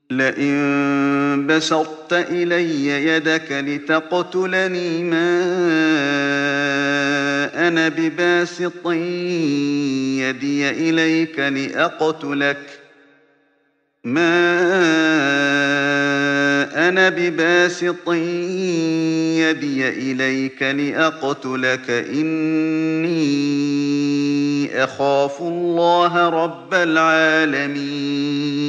لئن بسطت إلي يدك لتقتلني ما أنا بباسط يدي إليك لأقتلك إني أخاف الله رب العالمين